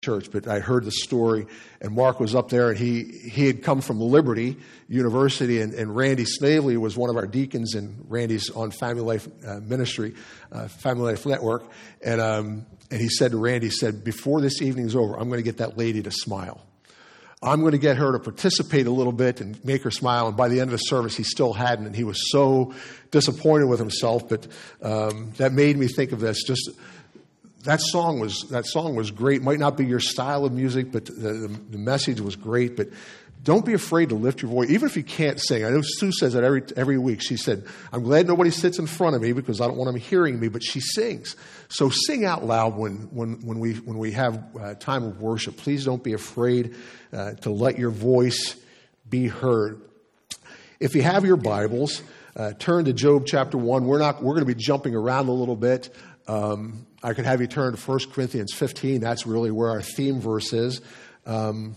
church, but I heard the story, and Mark was up there, and he had come from Liberty University, and Randy Snavely was one of our deacons, and Randy's on Family Life Ministry, Family Life Network, and he said to Randy, he said, before this evening's over, I'm going to get that lady to smile. I'm going to get her to participate a little bit and make her smile, and by the end of the service, he still hadn't, and he was so disappointed with himself, but that made me think of this, just That song was great. Might not be your style of music, but the message was great. But don't be afraid to lift your voice, even if you can't sing. I know Sue says that every week. She said, "I'm glad nobody sits in front of me because I don't want them hearing me." But she sings, so sing out loud when we have time of worship. Please don't be afraid to let your voice be heard. If you have your Bibles, turn to Job chapter 1. We're going to be jumping around a little bit. I could have you turn to 1 Corinthians 15. That's really where our theme verse is. But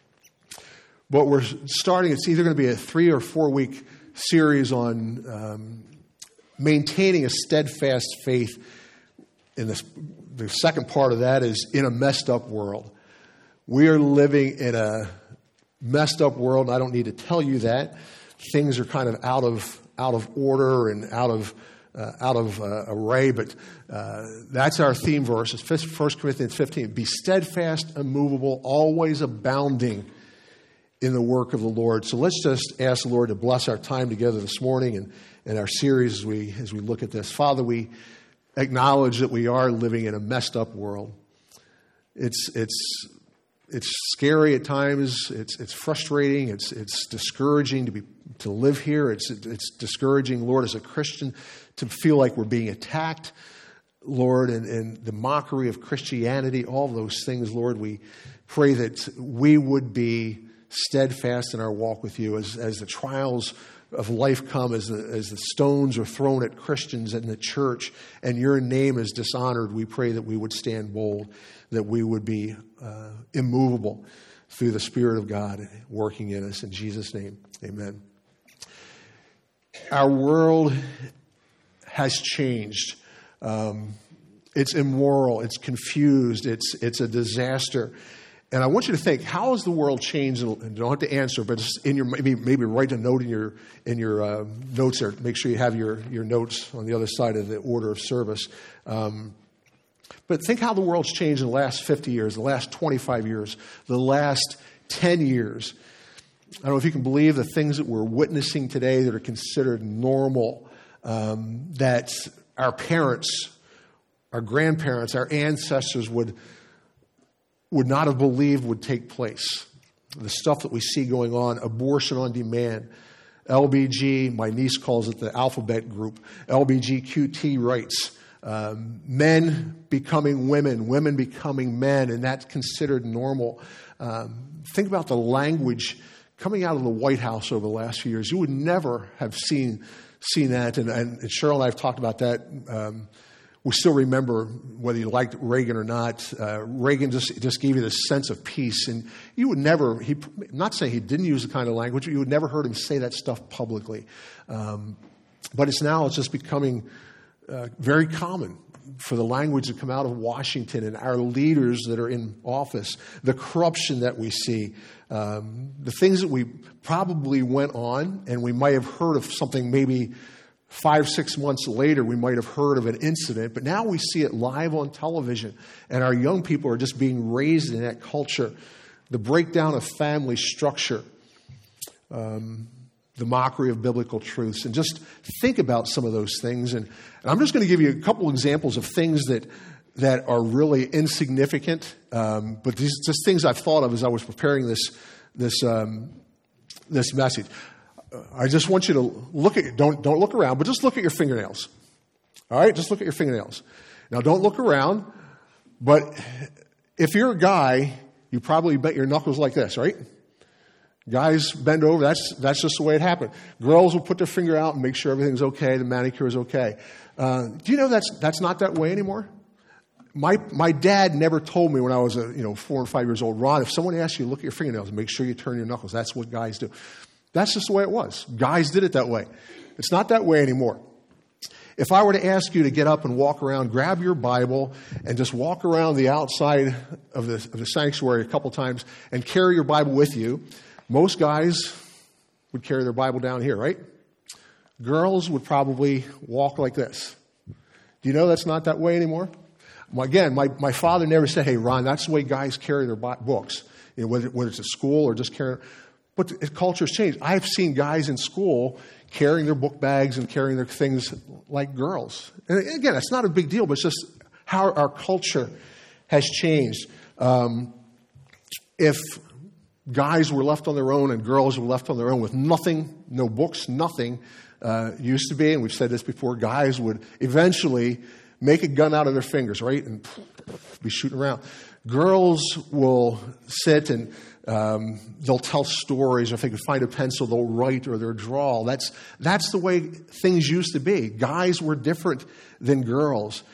we're starting, it's either going to be a 3 or 4 week series on maintaining a steadfast faith. In the second part of that is in a messed up world. We are living in a messed up world, and I don't need to tell you that. Things are kind of out of order and out of array, but that's our theme verse. It's 1 Corinthians 15. Be steadfast, immovable, always abounding in the work of the Lord. So let's just ask the Lord to bless our time together this morning and our series as we look at this. Father, we acknowledge that we are living in a messed up world. It's scary at times. It's frustrating. It's discouraging to live here. It's discouraging, Lord, as a Christian, to feel like we're being attacked, Lord, and the mockery of Christianity, all those things, Lord. We pray that we would be steadfast in our walk with you as the trials of life come, as the stones are thrown at Christians in the church, and your name is dishonored. We pray that we would stand bold, that we would be immovable through the Spirit of God working in us. In Jesus' name, amen. Our world has changed. It's immoral. It's confused. It's a disaster. And I want you to think: how has the world changed? And you don't have to answer, but just in your maybe write a note in your notes there. Make sure you have your notes on the other side of the order of service. But think how the world's changed in the last 50 years, the last 25 years, the last 10 years. I don't know if you can believe the things that we're witnessing today that are considered normal, that our parents, our grandparents, our ancestors would not have believed would take place. The stuff that we see going on, abortion on demand, LBG, my niece calls it the alphabet group, LBGQT rights, men becoming women, women becoming men, and that's considered normal. Think about the language coming out of the White House over the last few years. You would never have seen that, and Cheryl and I have talked about that. We still remember, whether you liked Reagan or not, Reagan just gave you this sense of peace, and you would never, I'm not saying he didn't use the kind of language, but you would never heard him say that stuff publicly. But it's just becoming very common for the language to come out of Washington and our leaders that are in office, the corruption that we see, the things that we probably went on, and we might have heard of something maybe 5-6 months later, we might have heard of an incident, but now we see it live on television, and our young people are just being raised in that culture. The breakdown of family structure, the mockery of biblical truths, and just think about some of those things. And I'm just going to give you a couple examples of things that are really insignificant, but these just things I've thought of as I was preparing this message. I just want you to look at, don't look around, but just look at your fingernails. All right? Just look at your fingernails. Now, don't look around, but if you're a guy, you probably bent your knuckles like this, right? Guys bend over. That's just the way it happened. Girls will put their finger out and make sure everything's okay, the manicure is okay. Do you know that's not that way anymore? My dad never told me when I was 4 or 5 years old, Ron, if someone asks you to look at your fingernails, make sure you turn your knuckles. That's what guys do. That's just the way it was. Guys did it that way. It's not that way anymore. If I were to ask you to get up and walk around, grab your Bible, and just walk around the outside of the sanctuary a couple times and carry your Bible with you, most guys would carry their Bible down here, right? Girls would probably walk like this. Do you know that's not that way anymore? Again, my father never said, hey, Ron, that's the way guys carry their books, whether it's at school or just carrying. But the culture's changed. I've seen guys in school carrying their book bags and carrying their things like girls. And again, it's not a big deal, but it's just how our culture has changed. If guys were left on their own and girls were left on their own with nothing, no books, nothing, used to be, and we've said this before, guys would eventually make a gun out of their fingers, right, and be shooting around. Girls will sit and they'll tell stories, or if they can find a pencil, they'll write or they'll draw. That's the way things used to be. Guys were different than girls.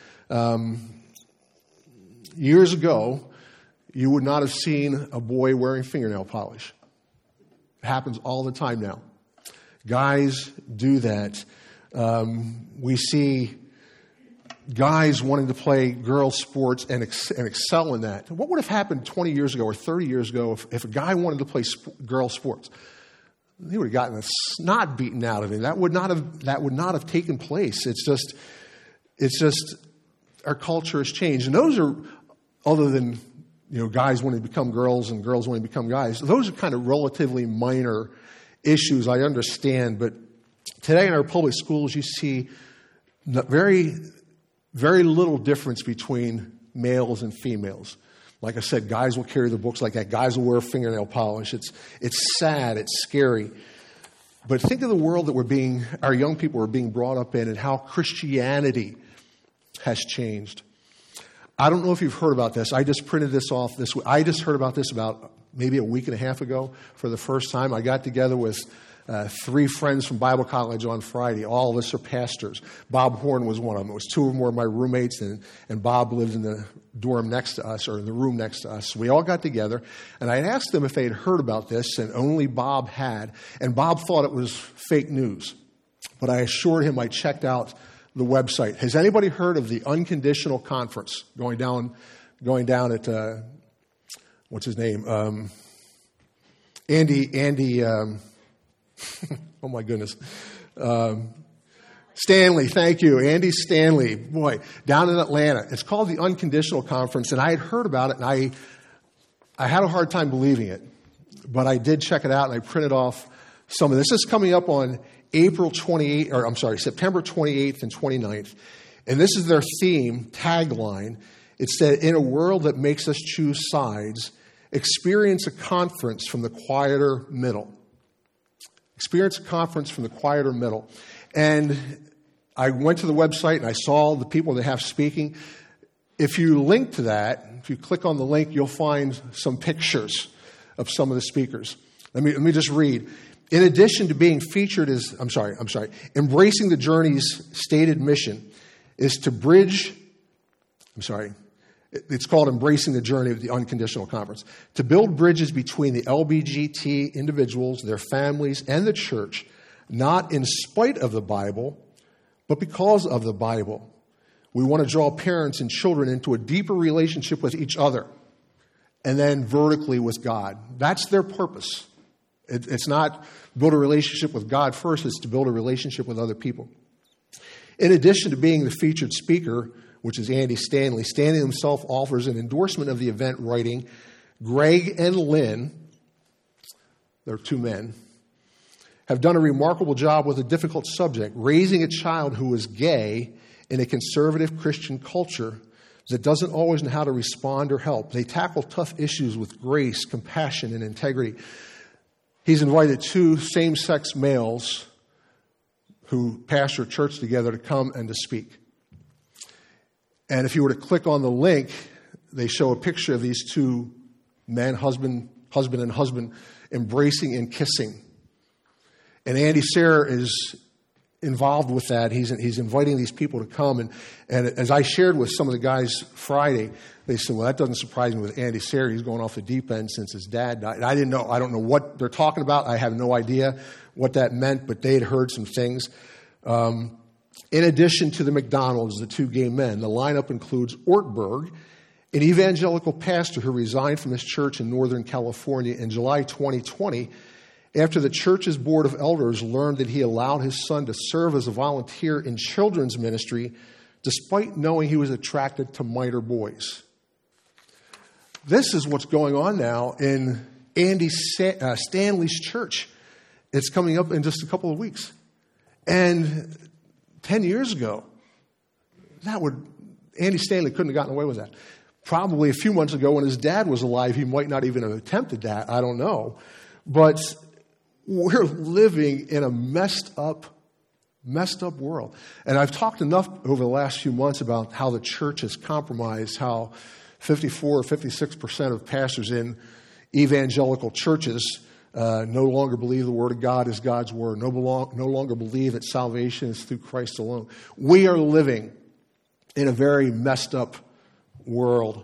Years ago, you would not have seen a boy wearing fingernail polish. It happens all the time now. Guys do that. We see guys wanting to play girl sports and excel in that. What would have happened 20 years ago or 30 years ago if a guy wanted to play girl sports? He would have gotten the snot beaten out of him. That would not have taken place. It's just our culture has changed. And those are, other than guys wanting to become girls and girls wanting to become guys, those are kind of relatively minor issues, I understand. But today in our public schools, you see very, very little difference between males and females. Like I said, guys will carry their books like that. Guys will wear fingernail polish. It's sad. It's scary. But think of the world that our young people are being brought up in, and how Christianity has changed. I don't know if you've heard about this. I just printed this off this week. I just heard about this about maybe a week and a half ago for the first time. I got together with 3 friends from Bible college on Friday. All of us are pastors. Bob Horn was one of them. It was 2 of them were my roommates, and Bob lived in the dorm next to us, or in the room next to us. So we all got together, and I asked them if they had heard about this, and only Bob had. And Bob thought it was fake news. But I assured him I checked out the website. Has anybody heard of the Unconditional Conference going down at, what's his name? Andy, oh my goodness. Stanley, thank you. Andy Stanley, boy, down in Atlanta. It's called the Unconditional Conference, and I had heard about it, and I had a hard time believing it. But I did check it out, and I printed off some of this. This is coming up on September 28th and 29th. And this is their theme, tagline. It said, in a world that makes us choose sides, experience a conference from the quieter middle. Experience a conference from the quieter middle. And I went to the website and I saw the people they have speaking. If you link to that, if you click on the link, you'll find some pictures of some of the speakers. Let me just read. In addition to being featured as, Embracing the Journey's stated mission is to bridge, it's called Embracing the Journey of the Unconditional Conference, to build bridges between the LGBT individuals, their families, and the church, not in spite of the Bible, but because of the Bible. We want to draw parents and children into a deeper relationship with each other, and then vertically with God. That's their purpose. It's not build a relationship with God first, it's to build a relationship with other people. In addition to being the featured speaker, which is Andy Stanley, Stanley himself offers an endorsement of the event, writing, Greg and Lynn, they're 2 men, have done a remarkable job with a difficult subject, raising a child who is gay in a conservative Christian culture that doesn't always know how to respond or help. They tackle tough issues with grace, compassion, and integrity. He's invited 2 same-sex males who pastor a church together to come and to speak. And if you were to click on the link, they show a picture of these 2 men, husband and husband, embracing and kissing. And Andy Sayre is involved with that. He's inviting these people to come. And as I shared with some of the guys Friday, they said, well, that doesn't surprise me with Andy Sayre. He's going off the deep end since his dad died. And I didn't know. I don't know what they're talking about. I have no idea what that meant, but they had heard some things. In addition to the McDonalds, the two gay men, the lineup includes Ortberg, an evangelical pastor who resigned from his church in Northern California in July 2020 after the church's board of elders learned that he allowed his son to serve as a volunteer in children's ministry despite knowing he was attracted to minor boys. This is what's going on now in Andy Stanley's church. It's coming up in just a couple of weeks. And 10 years ago, Andy Stanley couldn't have gotten away with that. Probably a few months ago when his dad was alive, he might not even have attempted that. I don't know. But we're living in a messed up world. And I've talked enough over the last few months about how the church has compromised, how 54 or 56% of pastors in evangelical churches no longer believe the Word of God is God's Word, no longer believe that salvation is through Christ alone. We are living in a very messed up world.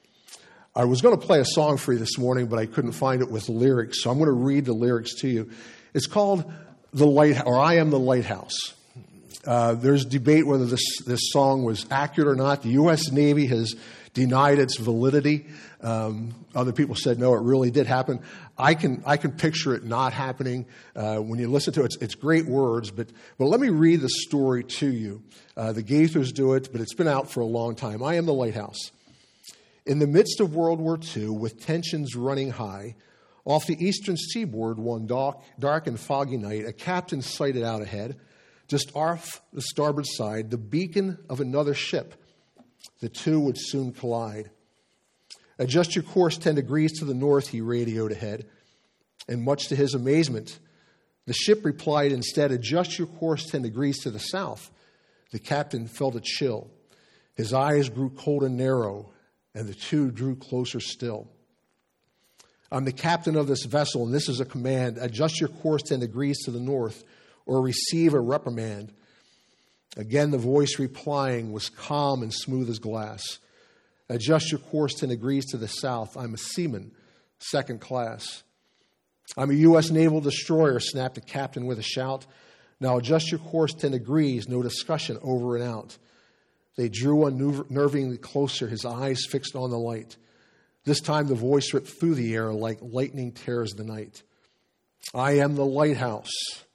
I was going to play a song for you this morning, but I couldn't find it with lyrics, so I'm going to read the lyrics to you. It's called "The Light," or "I Am the Lighthouse." There's debate whether this song was accurate or not. The U.S. Navy has denied its validity. Other people said, no, it really did happen. I can picture it not happening. When you listen to it, it's great words, but let me read the story to you. The Gaithers do it, but it's been out for a long time. I am the lighthouse. In the midst of World War II, with tensions running high, off the eastern seaboard one dark and foggy night, a captain sighted out ahead, just off the starboard side, the beacon of another ship. The two would soon collide. Adjust your course 10 degrees to the north, he radioed ahead. And much to his amazement, the ship replied instead, adjust your course 10 degrees to the south. The captain felt a chill. His eyes grew cold and narrow, and the two drew closer still. I'm the captain of this vessel, and this is a command. Adjust your course 10 degrees to the north, or receive a reprimand. Again, the voice replying was calm and smooth as glass. Adjust your course 10 degrees to the south. I'm a seaman, second class. I'm a U.S. naval destroyer, snapped the captain with a shout. Now adjust your course 10 degrees, no discussion, over and out. They drew unnervingly closer, his eyes fixed on the light. This time the voice ripped through the air like lightning tears the night. I am the lighthouse.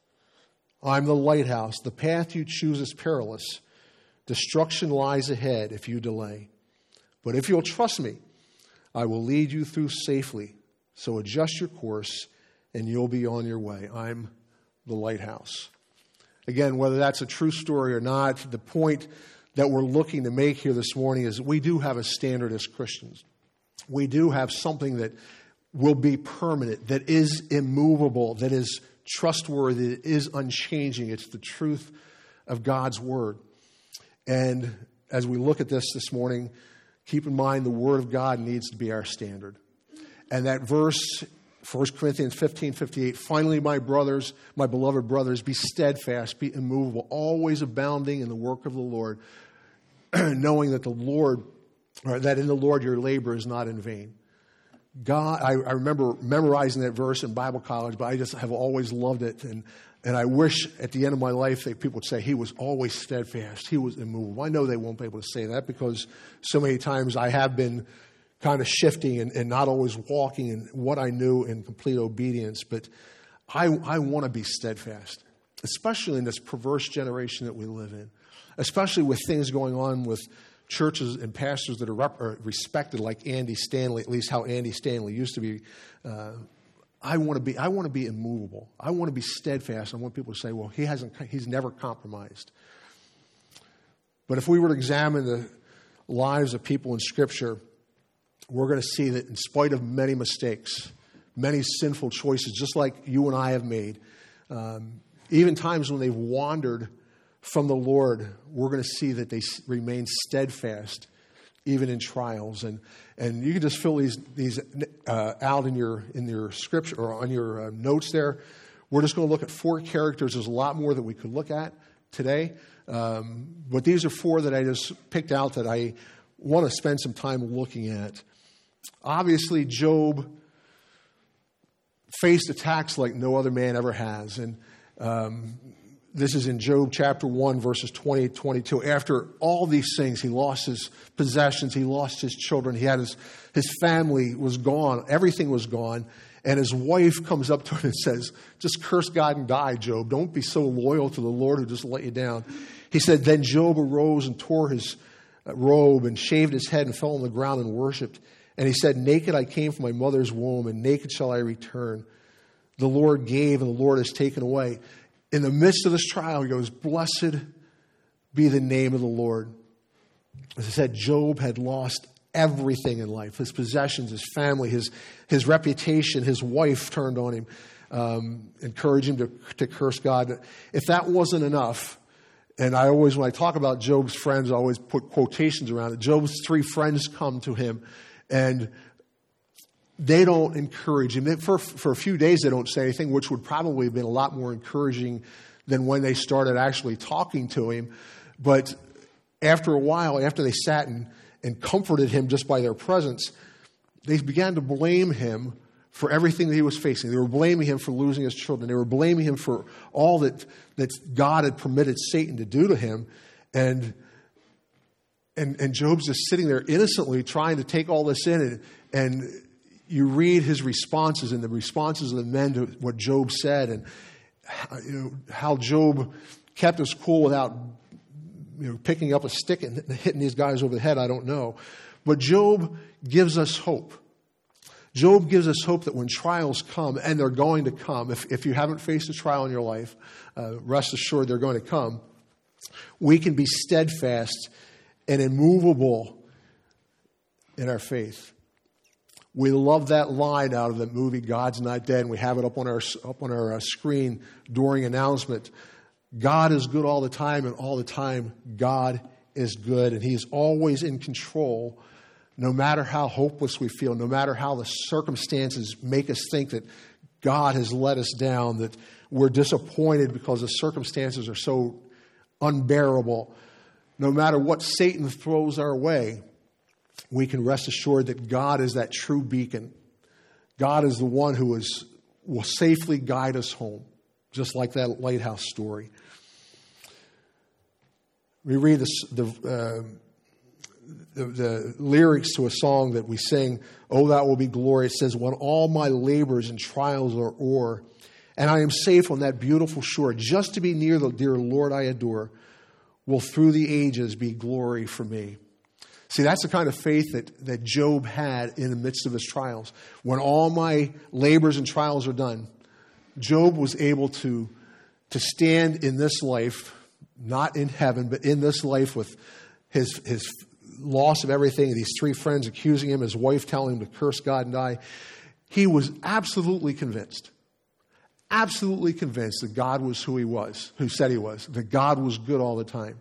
I'm the lighthouse. The path you choose is perilous. Destruction lies ahead if you delay. But if you'll trust me, I will lead you through safely. So adjust your course and you'll be on your way. I'm the lighthouse. Again, whether that's a true story or not, the point that we're looking to make here this morning is we do have a standard as Christians. We do have something that will be permanent, that is immovable, that is trustworthy, that is unchanging. It's the truth of God's Word. And as we look at this morning, keep in mind the Word of God needs to be our standard. And that verse, 1 Corinthians 15:58, finally, my brothers, my beloved brothers, be steadfast, be immovable, always abounding in the work of the Lord, knowing that that in the Lord your labor is not in vain. God, I remember memorizing that verse in Bible college, but I just have always loved it. And I wish at the end of my life that people would say he was always steadfast, he was immovable. I know they won't be able to say that because so many times I have been kind of shifting and not always walking in what I knew in complete obedience. But I want to be steadfast, especially in this perverse generation that we live in, especially with things going on with churches and pastors that are respected, like Andy Stanley, at least how Andy Stanley used to be. I want to be immovable. I want to be steadfast. I want people to say, well, he's never compromised. But if we were to examine the lives of people in Scripture, we're going to see that in spite of many mistakes, many sinful choices, just like you and I have made, even times when they've wandered from the Lord, we're going to see that they remain steadfast even in trials. And you can just fill these out in your scripture or on your notes there. We're just going to look at 4 characters. There's a lot more that we could look at today. But these are 4 that I just picked out that I want to spend some time looking at. Obviously, Job faced attacks like no other man ever has. And this is in Job chapter 1, verses 20 and 22. After all these things, he lost his possessions, he lost his children, he had his family was gone, everything was gone. And his wife comes up to him and says, just curse God and die, Job. Don't be so loyal to the Lord who just let you down. He said, then Job arose and tore his robe and shaved his head and fell on the ground and worshipped. And he said, naked I came from my mother's womb, and naked shall I return. The Lord gave, and the Lord has taken away. In the midst of this trial, he goes, blessed be the name of the Lord. As I said, Job had lost everything in life, his possessions, his family, his reputation. His wife turned on him, encouraged him to curse God. If that wasn't enough, and when I talk about Job's friends, I always put quotations around it. Job's 3 friends come to him, and they don't encourage him. For a few days, they don't say anything, which would probably have been a lot more encouraging than when they started actually talking to him. But after a while, after they sat and comforted him just by their presence, they began to blame him for everything that he was facing. They were blaming him for losing his children. They were blaming him for all that God had permitted Satan to do to him. And Job's just sitting there innocently trying to take all this in. And you read his responses and the responses of the men to what Job said, and how Job kept his cool without picking up a stick and hitting these guys over the head. I don't know. But Job gives us hope. Job gives us hope that when trials come, and they're going to come, if you haven't faced a trial in your life, rest assured they're going to come, we can be steadfast and immovable in our faith. We love that line out of the movie God's Not Dead, and we have it up on our screen during announcement. God is good all the time, and all the time God is good, and He's always in control, no matter how hopeless we feel, no matter how the circumstances make us think that God has let us down, that we're disappointed because the circumstances are so unbearable. No matter what Satan throws our way, we can rest assured that God is that true beacon. God is the one who will safely guide us home, just like that lighthouse story. We read the lyrics to a song that we sing, "Oh, that will be glory." It says, "When all my labors and trials are o'er, and I am safe on that beautiful shore, just to be near the dear Lord I adore, will through the ages be glory for me." See, that's the kind of faith that Job had in the midst of his trials. When all my labors and trials are done, Job was able to stand in this life, not in heaven, but in this life with his loss of everything, these 3 friends accusing him, his wife telling him to curse God and die. He was absolutely convinced that God was who He was, who said He was, that God was good all the time,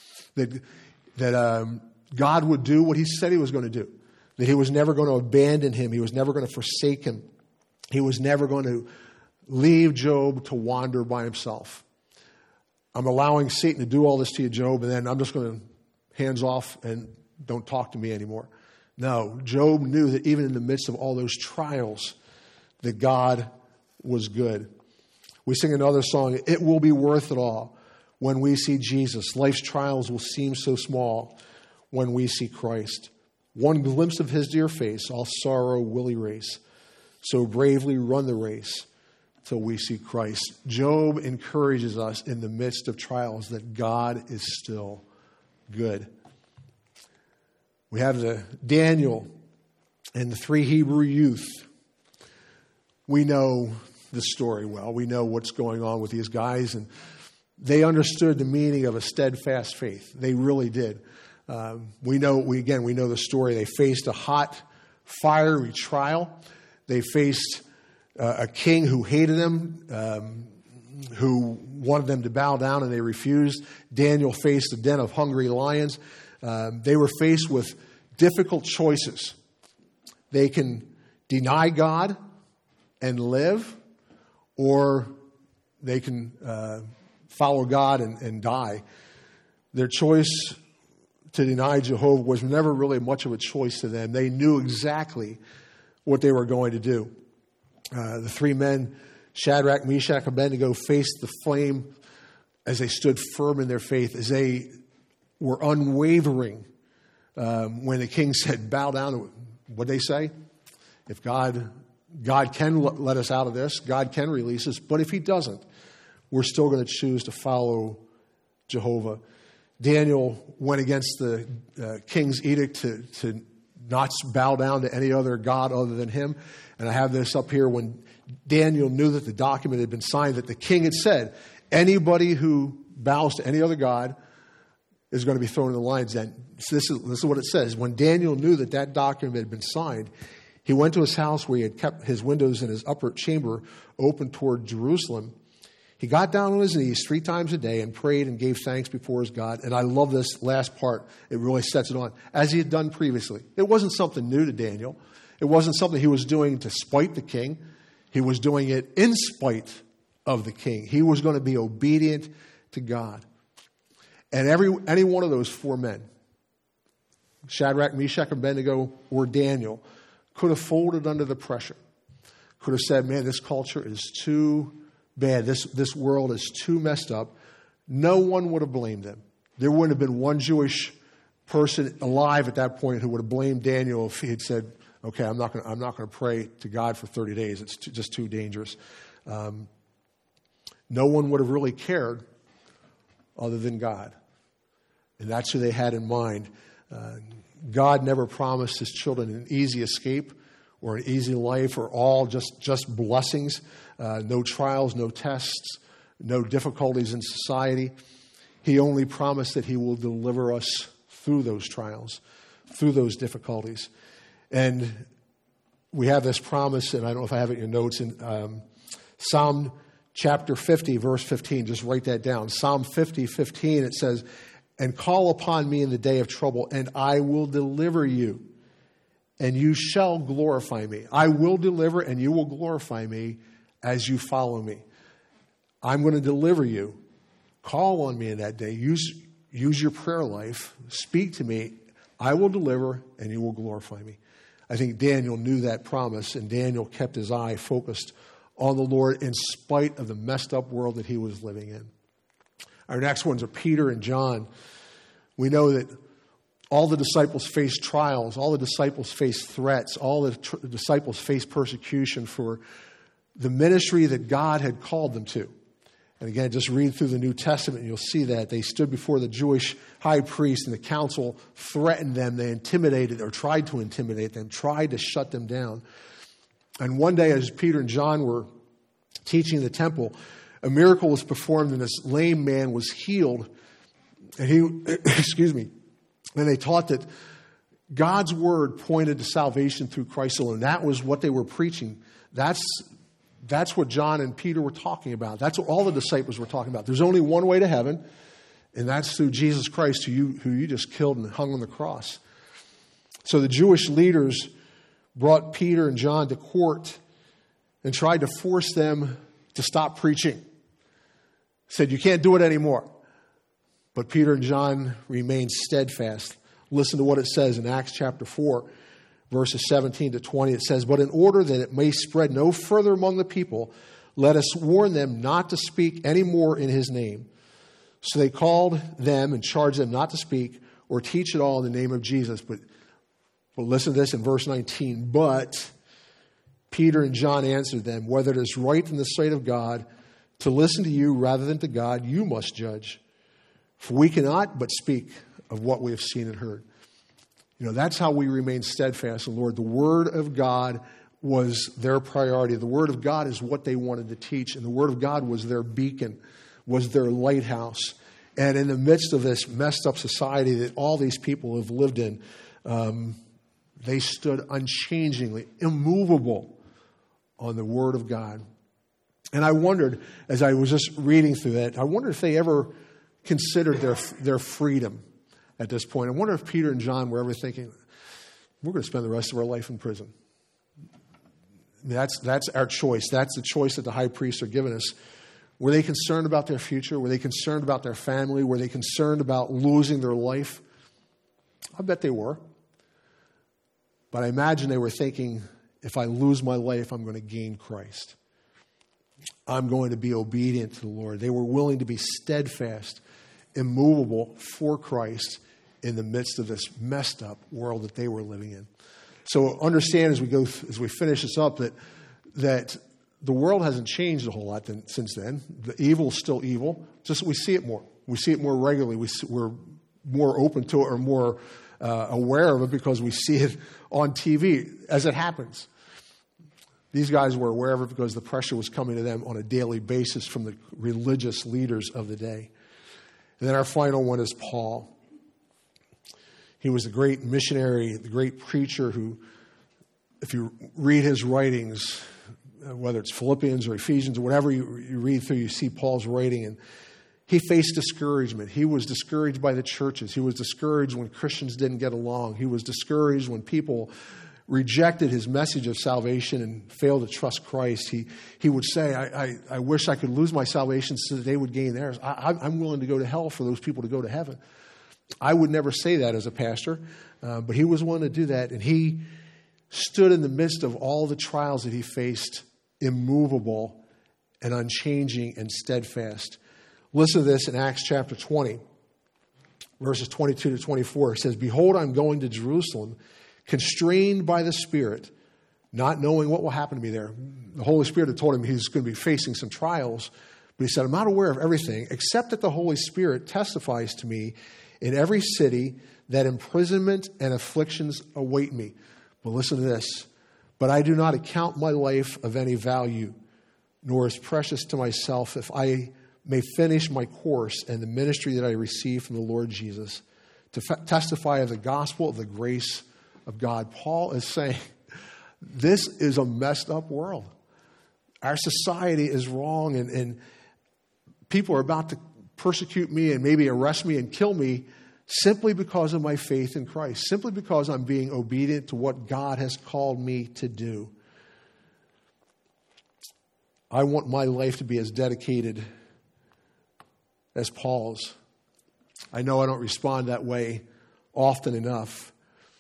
that God would do what He said He was going to do, that He was never going to abandon him, He was never going to forsake him, He was never going to leave Job to wander by himself. I'm allowing Satan to do all this to you, Job, and then I'm just going to hands off and don't talk to me anymore. No, Job knew that even in the midst of all those trials, that God was good. We sing another song, "It will be worth it all when we see Jesus. Life's trials will seem so small when we see Christ. One glimpse of His dear face, all sorrow will erase. So bravely run the race till we see Christ." Job encourages us in the midst of trials that God is still good. We have the Daniel and the 3 Hebrew youth. We know the story well. We know what's going on with these guys, and they understood the meaning of a steadfast faith. They really did. We know the story. They faced a hot, fiery trial. They faced a king who hated them, who wanted them to bow down, and they refused. Daniel faced a den of hungry lions. They were faced with difficult choices. They can deny God and live, or they can follow God and die. Their choice to deny Jehovah was never really much of a choice to them. They knew exactly what they were going to do. The 3 men, Shadrach, Meshach, and Abednego, faced the flame as they stood firm in their faith, as they were unwavering. When the king said, bow down, what did they say? If God can let us out of this, God can release us, but if he doesn't, we're still going to choose to follow Jehovah. Daniel went against the king's edict to not bow down to any other god other than him. And I have this up here. When Daniel knew that the document had been signed, that the king had said, anybody who bows to any other god is going to be thrown in the lion's den. So this is what it says. When Daniel knew that that document had been signed, he went to his house where he had kept his windows in his upper chamber open toward Jerusalem. He got down on his knees 3 times a day and prayed and gave thanks before his God. And I love this last part. It really sets it on. As he had done previously. It wasn't something new to Daniel. It wasn't something he was doing to spite the king. He was doing it in spite of the king. He was going to be obedient to God. And any one of those 4 men, Shadrach, Meshach, and Abednego, or Daniel, could have folded under the pressure. Could have said, man, this culture is too bad. This world is too messed up. No one would have blamed them. There wouldn't have been one Jewish person alive at that point who would have blamed Daniel if he had said, okay, I'm not going to pray to God for 30 days. It's just too dangerous. No one would have really cared other than God. And that's who they had in mind. God never promised his children an easy escape or an easy life or all just blessings. No trials, no tests, no difficulties in society. He only promised that he will deliver us through those trials, through those difficulties. And we have this promise, and I don't know if I have it in your notes, in Psalm chapter 50, verse 15. Just write that down. Psalm 50, 15, it says, and call upon me in the day of trouble, and I will deliver you, and you shall glorify me. I will deliver, and you will glorify me as you follow me. I'm going to deliver you. Call on me in that day. Use your prayer life. Speak to me. I will deliver, and you will glorify me. I think Daniel knew that promise, and Daniel kept his eye focused on the Lord in spite of the messed up world that he was living in. Our next ones are Peter and John. We know that all the disciples faced trials, all the disciples faced threats, all the disciples faced persecution for the ministry that God had called them to. And again, just read through the New Testament and you'll see that. They stood before the Jewish high priest and the council threatened them. They intimidated or tried to intimidate them, tried to shut them down. And one day as Peter and John were teaching in the temple, a miracle was performed and this lame man was healed. And he, and they taught that God's word pointed to salvation through Christ alone. That was what they were preaching. That's what John and Peter were talking about. That's what all the disciples were talking about. There's only one way to heaven, and that's through Jesus Christ, who you just killed and hung on the cross. So the Jewish leaders brought Peter and John to court and tried to force them to stop preaching. Said, you can't do it anymore. But Peter and John remained steadfast. Listen to what it says in Acts chapter 4, verses 17 to 20. It says, but in order that it may spread no further among the people, let us warn them not to speak any more in his name. So they called them and charged them not to speak or teach at all in the name of Jesus. But listen to this in verse 19. But Peter and John answered them, whether it is right in the sight of God to listen to you rather than to God, you must judge. For we cannot but speak of what we have seen and heard. You know, that's how we remain steadfast in the Lord. The Word of God was their priority. The Word of God is what they wanted to teach. And the Word of God was their beacon, was their lighthouse. And in the midst of this messed up society that all these people have lived in, they stood unchangingly, immovable on the Word of God. And I wondered, as I was just reading through that, I wondered if they ever considered their freedom at this point. I wonder if Peter and John were ever thinking, we're going to spend the rest of our life in prison. That's our choice. That's the choice that the high priests are giving us. Were they concerned about their future? Were they concerned about their family? Were they concerned about losing their life? I bet they were. But I imagine they were thinking, if I lose my life, I'm going to gain Christ. I'm going to be obedient to the Lord. They were willing to be steadfast, immovable for Christ in the midst of this messed up world that they were living in. So understand as we finish this up that the world hasn't changed a whole lot since then. The evil is still evil, just that we see it more. We see it more regularly. We're more open to it or more aware of it because we see it on TV as it happens. These guys were aware of it because the pressure was coming to them on a daily basis from the religious leaders of the day. And then our final one is Paul. He was the great missionary, the great preacher who, if you read his writings, whether it's Philippians or Ephesians or whatever you read through, you see Paul's writing, and he faced discouragement. He was discouraged by the churches. He was discouraged when Christians didn't get along. He was discouraged when people rejected his message of salvation and failed to trust Christ. He would say, I wish I could lose my salvation so that they would gain theirs. I'm willing to go to hell for those people to go to heaven. I would never say that as a pastor, but he was willing to do that. And he stood in the midst of all the trials that he faced, immovable and unchanging and steadfast. Listen to this in Acts chapter 20, verses 22 to 24. It says, "Behold, I'm going to Jerusalem, constrained by the Spirit, not knowing what will happen to me there." The Holy Spirit had told him he's going to be facing some trials, but he said, "I'm not aware of everything, except that the Holy Spirit testifies to me in every city that imprisonment and afflictions await me." But listen to this. "But I do not account my life of any value, nor as precious to myself, if I may finish my course and the ministry that I received from the Lord Jesus, to testify of the gospel of the grace of God." Paul is saying, this is a messed up world. Our society is wrong, and people are about to persecute me and maybe arrest me and kill me simply because of my faith in Christ, simply because I'm being obedient to what God has called me to do. I want my life to be as dedicated as Paul's. I know I don't respond that way often enough.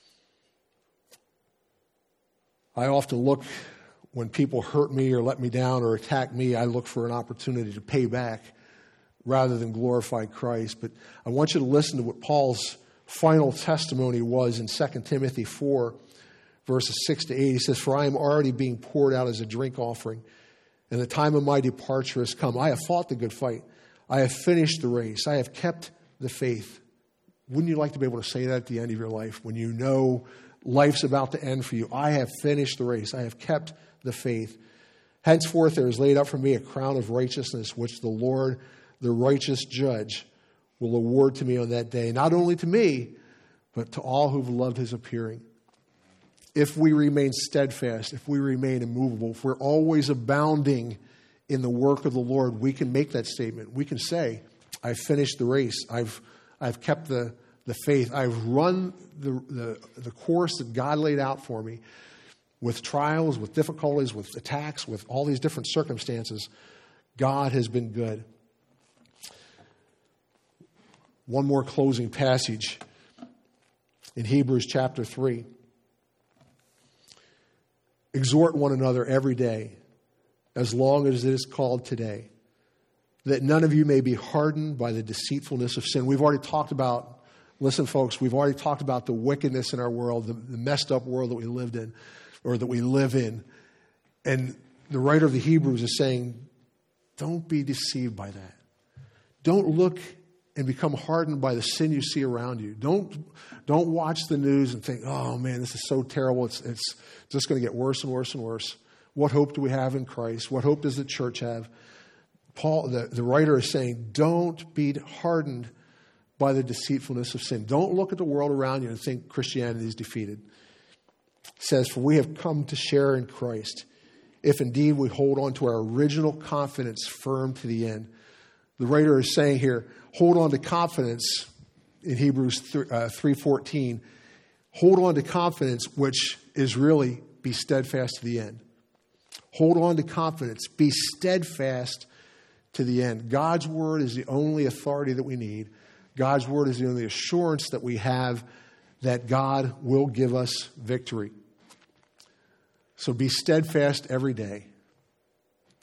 I often look, when people hurt me or let me down or attack me, I look for an opportunity to pay back rather than glorify Christ. But I want you to listen to what Paul's final testimony was in 2 Timothy 4, verses 6 to 8. He says, "For I am already being poured out as a drink offering, and the time of my departure has come. I have fought the good fight. I have finished the race. I have kept the faith." Wouldn't you like to be able to say that at the end of your life when you know life's about to end for you? I have finished the race. I have kept the faith. "Henceforth there is laid up for me a crown of righteousness, which the Lord, the righteous judge, will award to me on that day. Not only to me, but to all who've loved his appearing." If we remain steadfast, if we remain immovable, if we're always abounding in the work of the Lord, we can make that statement. We can say, "I've finished the race. I've kept the faith. I've run the course that God laid out for me with trials, with difficulties, with attacks, with all these different circumstances. God has been good." One more closing passage in Hebrews chapter 3. "Exhort one another every day, as long as it is called today, that none of you may be hardened by the deceitfulness of sin." We've already talked about, listen folks, we've already talked about the wickedness in our world, the messed up world that we lived in, or that we live in. And the writer of the Hebrews is saying, don't be deceived by that. Don't look and become hardened by the sin you see around you. Don't watch the news and think, "Oh man, this is so terrible. It's just going to get worse and worse and worse. What hope do we have in Christ? What hope does the church have?" Paul, the writer, is saying, don't be hardened by the deceitfulness of sin. Don't look at the world around you and think Christianity is defeated. It says, "For we have come to share in Christ, if indeed we hold on to our original confidence firm to the end." The writer is saying here, hold on to confidence in Hebrews 3:14. Hold on to confidence, which is really be steadfast to the end. Hold on to confidence. Be steadfast to the end. God's word is the only authority that we need. God's word is the only assurance that we have that God will give us victory. So be steadfast every day.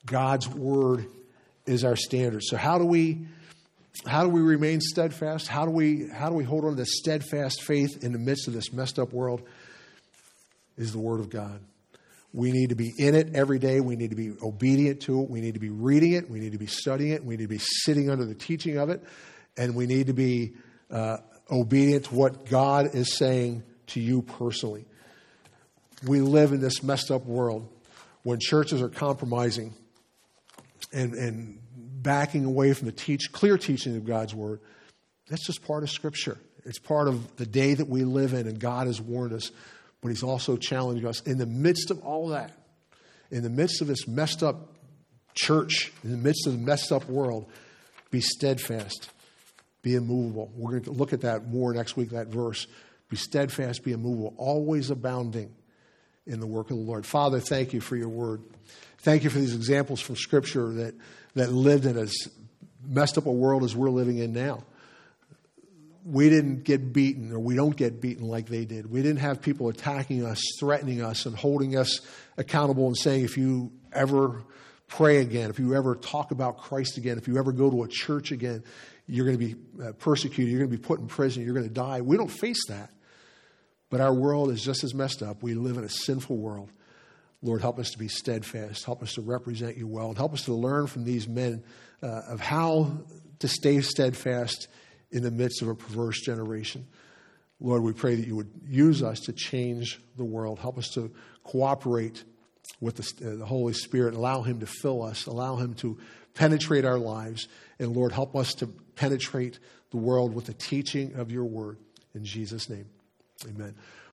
God's word is our standard. So how do we remain steadfast? How do we hold on to this steadfast faith in the midst of this messed up world? Is the word of God. We need to be in it every day. We need to be obedient to it. We need to be reading it. We need to be studying it. We need to be sitting under the teaching of it. And we need to be obedient to what God is saying to you personally. We live in this messed up world when churches are compromising and backing away from the clear teaching of God's word. That's just part of Scripture. It's part of the day that we live in, and God has warned us. But he's also challenging us in the midst of all that, in the midst of this messed up church, in the midst of the messed up world, be steadfast, be immovable. We're going to look at that more next week, that verse. Be steadfast, be immovable, always abounding in the work of the Lord. Father, thank you for your word. Thank you for these examples from Scripture that lived in as messed up a world as we're living in now. We didn't get beaten, or we don't get beaten like they did. We didn't have people attacking us, threatening us, and holding us accountable and saying, if you ever pray again, if you ever talk about Christ again, if you ever go to a church again, you're going to be persecuted, you're going to be put in prison, you're going to die. We don't face that. But our world is just as messed up. We live in a sinful world. Lord, help us to be steadfast. Help us to represent you well. And help us to learn from these men of how to stay steadfast in the midst of a perverse generation. Lord, we pray that you would use us to change the world. Help us to cooperate with the Holy Spirit. Allow him to fill us. Allow him to penetrate our lives. And Lord, help us to penetrate the world with the teaching of your word. In Jesus' name, amen.